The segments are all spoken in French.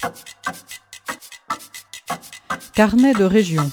Carnet de région.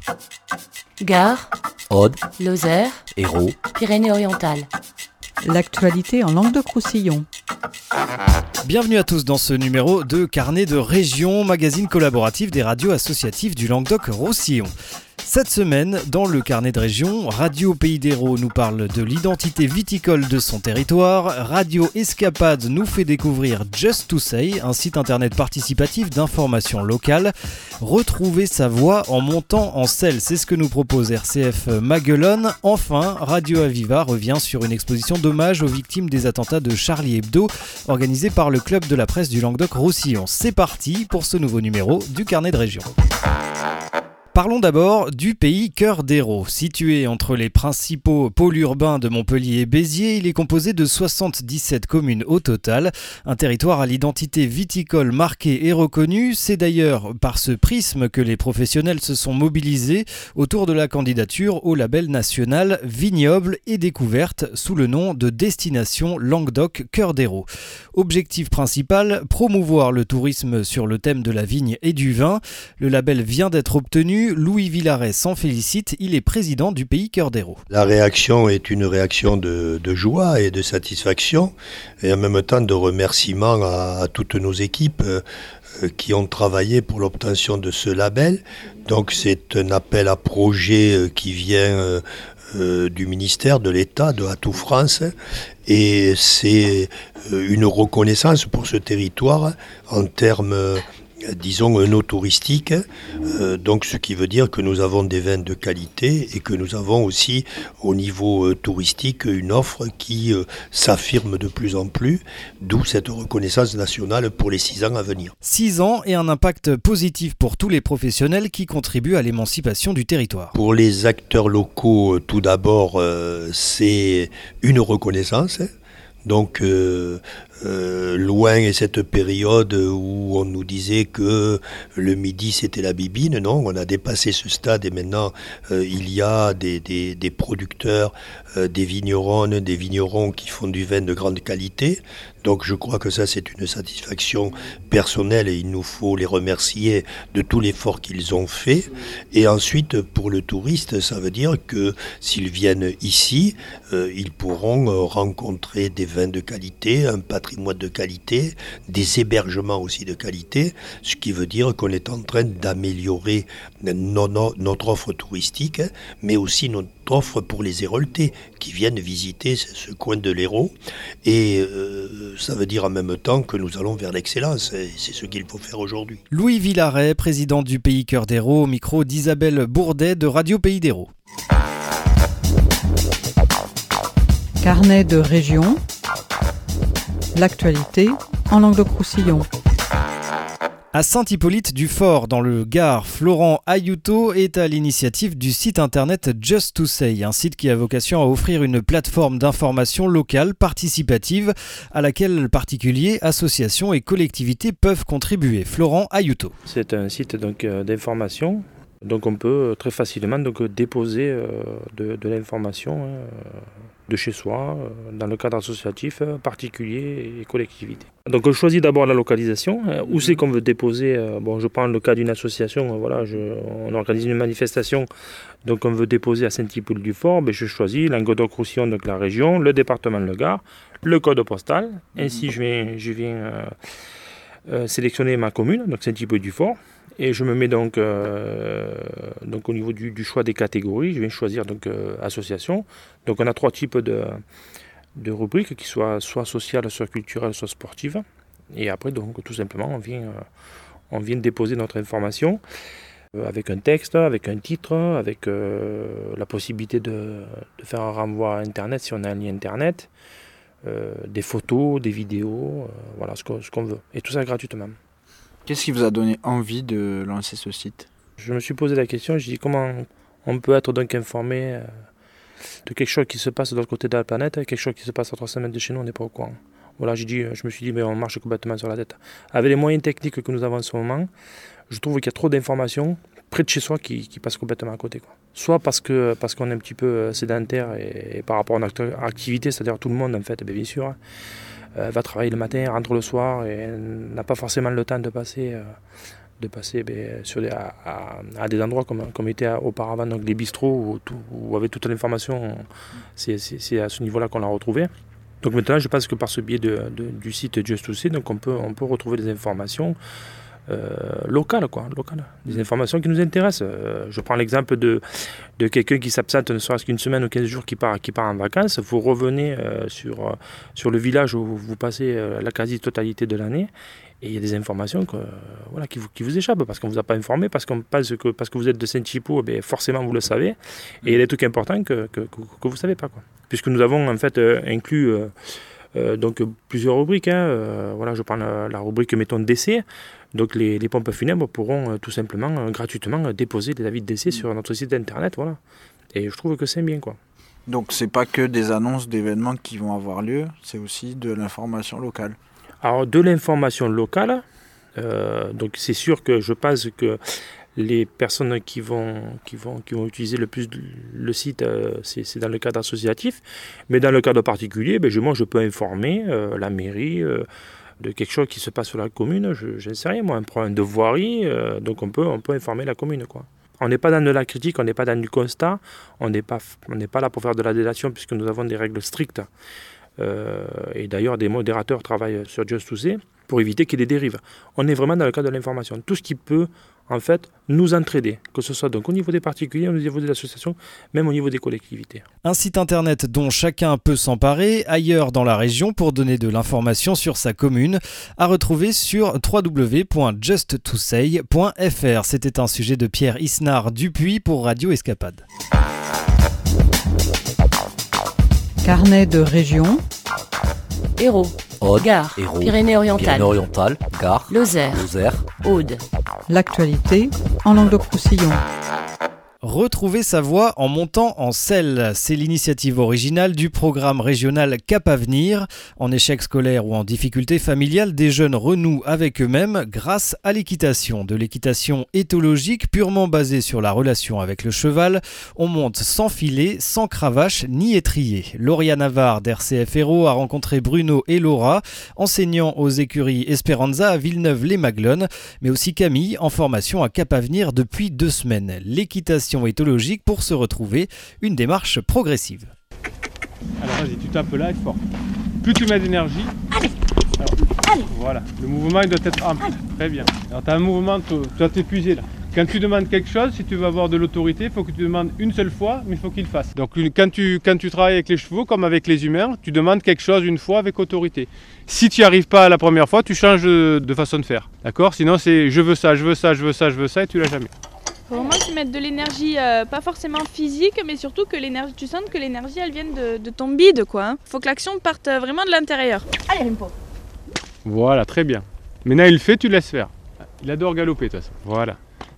Gard, Aude, Lozère, Hérault, Pyrénées-Orientales. L'actualité en Languedoc-Roussillon. Bienvenue à tous dans ce numéro de Carnet de région, magazine collaboratif des radios associatives du Languedoc-Roussillon. Cette semaine, dans le Carnet de région, Radio Pays d'Hérault nous parle de l'identité viticole de son territoire, Radio Escapade nous fait découvrir Just to Say, un site internet participatif d'information locale. Retrouver sa voix en montant en selle, c'est ce que nous propose RCF Maguelone. Enfin, Radio Aviva revient sur une exposition d'hommage aux victimes des attentats de Charlie Hebdo, organisée par le Club de la presse du Languedoc-Roussillon. C'est parti pour ce nouveau numéro du Carnet de région. Parlons d'abord du pays Cœur d'Hérault. Situé entre les principaux pôles urbains de Montpellier et Béziers, il est composé de 77 communes au total. Un territoire à l'identité viticole marquée et reconnue. C'est d'ailleurs par ce prisme que les professionnels se sont mobilisés autour de la candidature au label national Vignoble et Découverte sous le nom de Destination Languedoc Cœur d'Hérault. Objectif principal, promouvoir le tourisme sur le thème de la vigne et du vin. Le label vient d'être obtenu. Louis Villaret s'en félicite, il est président du pays Cœur d'Hérault. La réaction est une réaction de joie et de satisfaction et en même temps de remerciement à toutes nos équipes qui ont travaillé pour l'obtention de ce label. Donc c'est un appel à projet qui vient du ministère de l'État, de Atout France, et c'est une reconnaissance pour ce territoire en termes disons œnotouristique, donc ce qui veut dire que nous avons des vins de qualité et que nous avons aussi au niveau touristique une offre qui s'affirme de plus en plus, d'où cette reconnaissance nationale pour les 6 ans à venir. 6 ans et un impact positif pour tous les professionnels qui contribuent à l'émancipation du territoire. Pour les acteurs locaux, tout d'abord, c'est une reconnaissance. Donc loin est cette période où on nous disait que le midi c'était la bibine. Non, on a dépassé ce stade et maintenant il y a des producteurs, des vigneronnes, des vignerons qui font du vin de grande qualité. Donc je crois que ça c'est une satisfaction personnelle et il nous faut les remercier de tout l'effort qu'ils ont fait. Et ensuite pour le touriste, ça veut dire que s'ils viennent ici, ils pourront rencontrer des vins de qualité, un patrimoine de qualité, des hébergements aussi de qualité, ce qui veut dire qu'on est en train d'améliorer notre offre touristique, mais aussi notre offre pour les Héroltais qui viennent visiter ce coin de l'Hérault. Et ça veut dire en même temps que nous allons vers l'excellence. Et c'est ce qu'il faut faire aujourd'hui. Louis Villaret, président du pays Cœur d'Hérault, au micro d'Isabelle Bourdet de Radio Pays d'Hérault. Carnet de région. L'actualité en Languedoc-Roussillon. À Saint-Hippolyte-du-Fort, dans le Gard, Florent Ayuto est à l'initiative du site internet Just to Say, un site qui a vocation à offrir une plateforme d'information locale participative à laquelle particuliers, associations et collectivités peuvent contribuer. Florent Ayuto. C'est un site d'information. Donc on peut très facilement déposer de l'information de chez soi, dans le cadre associatif, particulier et collectivité. Donc on choisit d'abord la localisation, où c'est qu'on veut déposer. Je prends le cas d'une association, on organise une manifestation, donc on veut déposer à Saint-Hippolyte-du-Fort, je choisis Languedoc-Roussillon, donc la région, le département de le Gard, le code postal, ainsi je viens sélectionner ma commune, donc Saint-Hippolyte-du-Fort. Et je me mets donc au niveau du choix des catégories, je viens choisir association. Donc on a 3 types de rubriques qui soient soit sociales, soit culturelles, soit sportives. Et après donc tout simplement on vient déposer notre information avec un texte, avec un titre, avec la possibilité de faire un renvoi à Internet si on a un lien Internet, des photos, des vidéos, voilà ce qu'on veut. Et tout ça gratuitement. Qu'est-ce qui vous a donné envie de lancer ce site ? Je me suis posé la question, je dis comment on peut être donc informé de quelque chose qui se passe de l'autre côté de la planète, quelque chose qui se passe à 300 mètres de chez nous, on n'est pas au courant. Voilà, je me suis dit, mais on marche complètement sur la tête. Avec les moyens techniques que nous avons en ce moment, je trouve qu'il y a trop d'informations près de chez soi qui passent complètement à côté, quoi. Soit parce qu'on est un petit peu sédentaire et par rapport à notre activité, c'est-à-dire tout le monde en fait, bien sûr, va travailler le matin, rentre le soir et n'a pas forcément le temps de passer à des endroits comme étaient auparavant donc les bistrots où avec toute l'information, c'est à ce niveau-là qu'on l'a retrouvé. Donc maintenant, je pense que par ce biais du site Just2C, donc on peut retrouver des informations locales, des informations qui nous intéressent. Je prends l'exemple de quelqu'un qui s'absente ne serait-ce qu'une semaine ou 15 jours qui part en vacances. Vous revenez sur le village où vous passez la quasi-totalité de l'année. Et il y a des informations qui vous échappent parce qu'on ne vous a pas informé, parce qu'on pense que parce que vous êtes de Saint-Chipot, forcément vous le savez. Et il y a des trucs importants que vous ne savez pas. Puisque nous avons en fait inclus donc plusieurs rubriques. Je prends la rubrique méthode décès. Donc les pompes funèbres pourront tout simplement gratuitement déposer des avis de décès sur notre site internet. Voilà. Et je trouve que c'est bien. Donc c'est pas que des annonces d'événements qui vont avoir lieu, c'est aussi de l'information locale. Alors de l'information locale, donc c'est sûr que je pense que les personnes qui vont utiliser le plus le site, c'est dans le cadre associatif, mais dans le cadre particulier, moi je peux informer la mairie de quelque chose qui se passe sur la commune, je ne sais rien, moi, un problème de voirie, donc on peut informer la commune, On n'est pas dans de la critique, on n'est pas dans du constat, on n'est pas là pour faire de la délation puisque nous avons des règles strictes. Et d'ailleurs, des modérateurs travaillent sur Just2C pour éviter qu'il y ait des dérives. On est vraiment dans le cadre de l'information. Tout ce qui peut, en fait, nous entraider, que ce soit donc au niveau des particuliers, au niveau des associations, même au niveau des collectivités. Un site internet dont chacun peut s'emparer ailleurs dans la région pour donner de l'information sur sa commune, à retrouver sur www.just2say.fr. C'était un sujet de Pierre Isnard Dupuis pour Radio Escapade. Carnet de région. Hérault, Aude, Gard, Hérault, Pyrénées-Orientales, Pyrénées-Orientales, Gard, Lozère, Aude. L'actualité en Languedoc-Roussillon. Retrouver sa voie en montant en selle, c'est l'initiative originale du programme régional Cap Avenir. En échec scolaire ou en difficulté familiale, des jeunes renouent avec eux-mêmes grâce à l'équitation. De l'équitation éthologique purement basée sur la relation avec le cheval, on monte sans filet, sans cravache ni étrier. Lauria Navarre d'RCF Hérault a rencontré Bruno et Laura, enseignants aux écuries Esperanza à Villeneuve-les-Maglones, mais aussi Camille en formation à Cap Avenir depuis 2 semaines. L'équitation éthologique pour se retrouver, une démarche progressive. Alors vas-y, tu tapes là et fort. Plus tu mets d'énergie, allez. Voilà, le mouvement il doit être ample. Très bien. Alors tu as un mouvement, tu dois t'épuiser là. Quand tu demandes quelque chose, si tu veux avoir de l'autorité, il faut que tu demandes une seule fois, mais il faut qu'il le fasse. Donc quand tu travailles avec les chevaux, comme avec les humains, tu demandes quelque chose une fois avec autorité. Si tu n'y arrives pas la première fois, tu changes de façon de faire. D'accord ? Sinon c'est je veux ça, je veux ça, je veux ça, je veux ça et tu l'as jamais. Faut vraiment qu'ils mettent de l'énergie, pas forcément physique, mais surtout que l'énergie, tu sens que l'énergie elle vienne de ton bide, quoi. Faut que l'action parte vraiment de l'intérieur. Allez, Rimpo. Voilà, très bien. Maintenant il le fait, tu le laisses faire. Il adore galoper de toute façon. Voilà.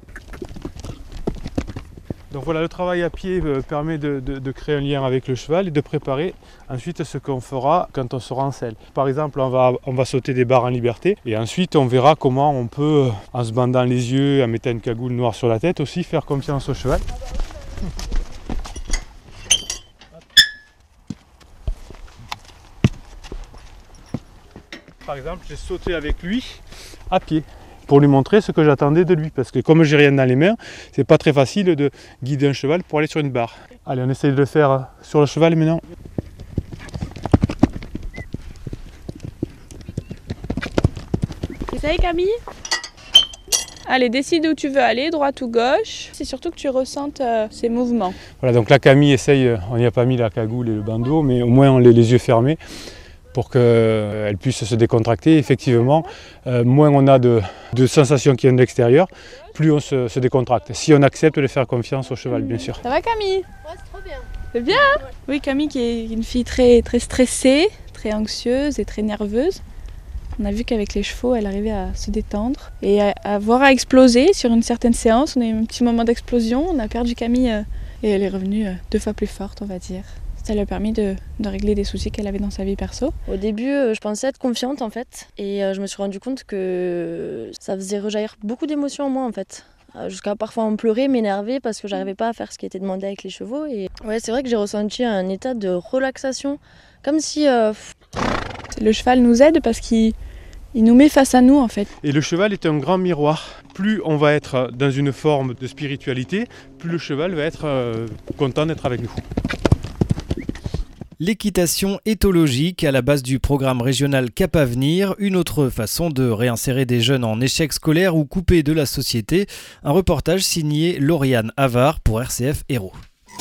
Donc voilà, le travail à pied permet de créer un lien avec le cheval et de préparer ensuite ce qu'on fera quand on sera en selle. Par exemple, on va sauter des barres en liberté et ensuite on verra comment on peut, en se bandant les yeux, en mettant une cagoule noire sur la tête aussi, faire confiance au cheval. Par exemple, j'ai sauté avec lui à pied, pour lui montrer ce que j'attendais de lui. Parce que comme j'ai rien dans les mains, c'est pas très facile de guider un cheval pour aller sur une barre. Allez, on essaye de le faire sur le cheval maintenant. Ça y est, Camille ? Allez, décide où tu veux aller, droite ou gauche. C'est surtout que tu ressentes ces mouvements. Voilà, donc là Camille essaye, on n'y a pas mis la cagoule et le bandeau, mais au moins on a les yeux fermés pour qu'elle puisse se décontracter. Effectivement, moins on a de sensations qui viennent de l'extérieur, plus on se décontracte. Si on accepte de faire confiance au cheval, bien sûr. Ça va, Camille ? Ouais, c'est trop bien. C'est bien, hein ? Oui, Camille qui est une fille très, très stressée, très anxieuse et très nerveuse. On a vu qu'avec les chevaux, elle arrivait à se détendre et à voir à exploser sur une certaine séance. On a eu un petit moment d'explosion, on a perdu Camille et elle est revenue 2 fois plus forte, on va dire. Ça lui a permis de régler des soucis qu'elle avait dans sa vie perso. Au début, je pensais être confiante en fait. Et je me suis rendu compte que ça faisait rejaillir beaucoup d'émotions en moi en fait. Jusqu'à parfois en pleurer, m'énerver parce que j'arrivais pas à faire ce qui était demandé avec les chevaux. Et ouais, c'est vrai que j'ai ressenti un état de relaxation. Comme si Le cheval nous aide parce qu'il nous met face à nous en fait. Et le cheval est un grand miroir. Plus on va être dans une forme de spiritualité, plus le cheval va être content d'être avec nous. L'équitation éthologique à la base du programme régional Cap Avenir, une autre façon de réinsérer des jeunes en échec scolaire ou coupés de la société. Un reportage signé Lauriane Havard pour RCF Héros.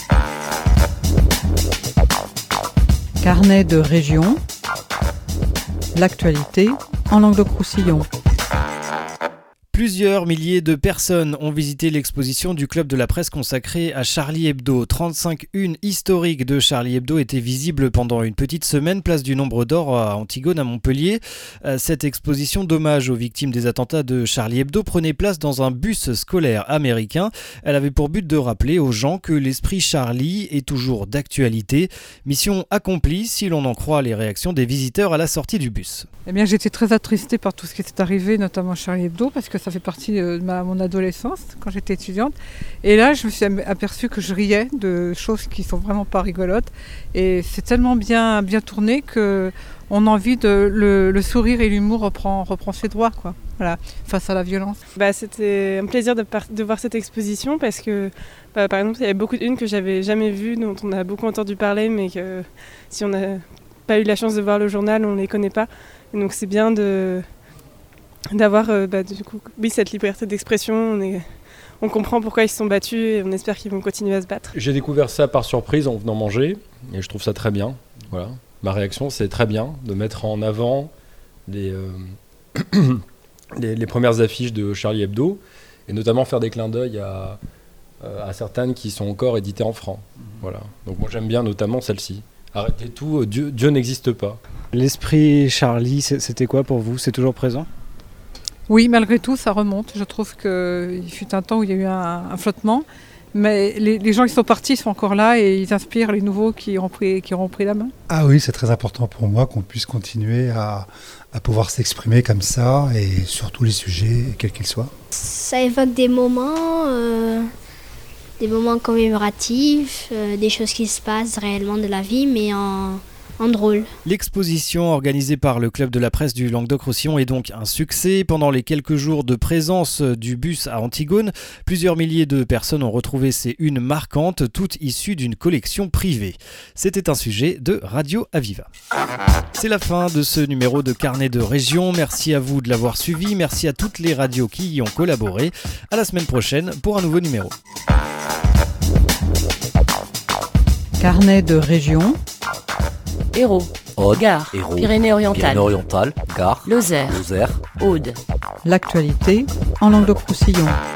Carnet de région, l'actualité en Languedoc-Roussillon. Plusieurs milliers de personnes ont visité l'exposition du Club de la Presse consacrée à Charlie Hebdo. 35 unes historiques de Charlie Hebdo étaient visibles pendant une petite semaine, place du Nombre d'Or à Antigone à Montpellier. Cette exposition d'hommage aux victimes des attentats de Charlie Hebdo prenait place dans un bus scolaire américain. Elle avait pour but de rappeler aux gens que l'esprit Charlie est toujours d'actualité. Mission accomplie si l'on en croit les réactions des visiteurs à la sortie du bus. Eh bien, j'étais très attristée par tout ce qui s'est arrivé, notamment Charlie Hebdo, parce que ça fait partie de mon adolescence, quand j'étais étudiante. Et là, je me suis aperçue que je riais de choses qui sont vraiment pas rigolotes. Et c'est tellement bien tourné qu'on a envie le sourire et l'humour reprend ses droits, quoi. Voilà, face à la violence. C'était un plaisir de voir cette exposition parce que, par exemple, il y avait beaucoup d'unes que j'avais jamais vues, dont on a beaucoup entendu parler, mais que si on n'a pas eu la chance de voir le journal, on ne les connaît pas. Et donc c'est bien d'avoir cette liberté d'expression. On comprend pourquoi ils se sont battus et on espère qu'ils vont continuer à se battre. J'ai découvert ça par surprise en venant manger et je trouve ça très bien. Voilà. Ma réaction, c'est très bien de mettre en avant les premières affiches de Charlie Hebdo et notamment faire des clins d'œil à certaines qui sont encore éditées en franc. Voilà. Donc moi j'aime bien notamment celle-ci. Arrêtez tout, Dieu n'existe pas. L'esprit Charlie, c'était quoi pour vous ? C'est toujours présent ? Oui, malgré tout, ça remonte. Je trouve qu'il fut un temps où il y a eu un flottement. Mais les gens qui sont partis sont encore là et ils inspirent les nouveaux qui auront pris la main. Ah oui, c'est très important pour moi qu'on puisse continuer à pouvoir s'exprimer comme ça et sur tous les sujets, quels qu'ils soient. Ça évoque des moments commémoratifs, des choses qui se passent réellement de la vie, mais en drôle. L'exposition organisée par le Club de la Presse du Languedoc-Roussillon est donc un succès. Pendant les quelques jours de présence du bus à Antigone, plusieurs milliers de personnes ont retrouvé ces unes marquantes, toutes issues d'une collection privée. C'était un sujet de Radio Aviva. C'est la fin de ce numéro de Carnet de Région. Merci à vous de l'avoir suivi. Merci à toutes les radios qui y ont collaboré. À la semaine prochaine pour un nouveau numéro. Carnet de région. Hérault, Aude, Gard, Hérault, Pyrénées-Orientales, Gard, Lozère, Aude. L'actualité en Languedoc-Roussillon.